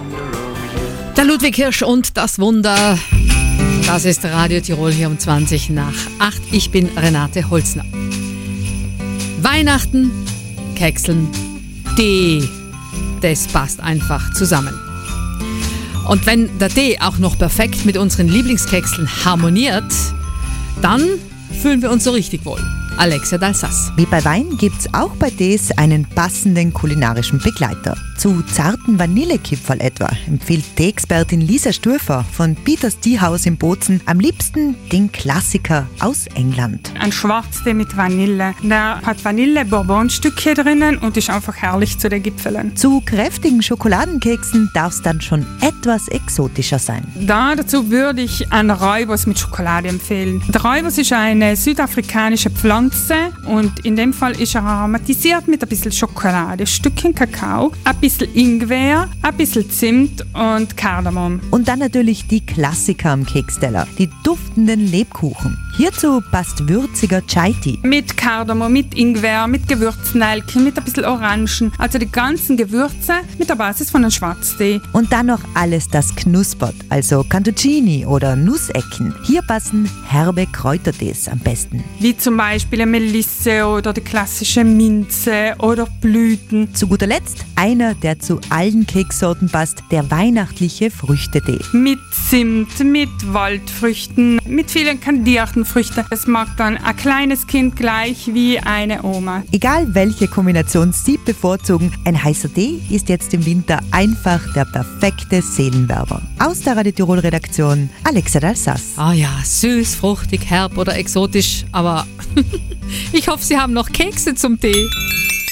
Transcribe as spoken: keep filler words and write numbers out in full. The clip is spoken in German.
Der Ludwig Hirsch und das Wunder. Das ist Radio Tirol hier um zwanzig nach acht. Ich bin Renate Holzner. Weihnachten, Kekseln, Tee. Das passt einfach zusammen. Und wenn der Tee auch noch perfekt mit unseren Lieblingskekseln harmoniert, dann fühlen wir uns so richtig wohl. Alexia d'Alsace. Wie bei Wein gibt's auch bei Tees einen passenden kulinarischen Begleiter. Zu zarten Vanillekipferl etwa empfiehlt Tee-Expertin Lisa Sturfer von Peters Teehaus in Bozen am liebsten den Klassiker aus England. Ein Schwarztee mit Vanille. Der hat Vanille-Bourbon-Stückchen drinnen und ist einfach herrlich zu den Gipfeln. Zu kräftigen Schokoladenkeksen darf es dann schon etwas exotischer sein. Da dazu würde ich einen Rooibos mit Schokolade empfehlen. Der Rooibos ist eine südafrikanische Pflanze und in dem Fall ist er aromatisiert mit ein bisschen Schokolade, ein Stückchen Kakao, ein bisschen Ingwer, ein bisschen Zimt und Kardamom. Und dann natürlich die Klassiker am Keksteller, die duftenden Lebkuchen. Hierzu passt würziger Chai-Tee. Mit Kardamom, mit Ingwer, mit Gewürznelken, mit ein bisschen Orangen. Also die ganzen Gewürze mit der Basis von einem Schwarztee. Und dann noch alles, das knuspert, also Cantuccini oder Nussecken. Hier passen herbe Kräutertees am besten. Wie zum Beispiel eine Melisse oder die klassische Minze oder Blüten. Zu guter Letzt einer, der zu allen Keksorten passt, der weihnachtliche Früchtetee. Mit Zimt, mit Waldfrüchten, mit vielen kandierten Früchten. Das mag dann ein kleines Kind gleich wie eine Oma. Egal welche Kombination Sie bevorzugen, ein heißer Tee ist jetzt im Winter einfach der perfekte Seelenwärmer. Aus der Radio Tirol Redaktion, Alexia d'Alsace. Ah ja, süß, fruchtig, herb oder exotisch, aber ich hoffe, Sie haben noch Kekse zum Tee.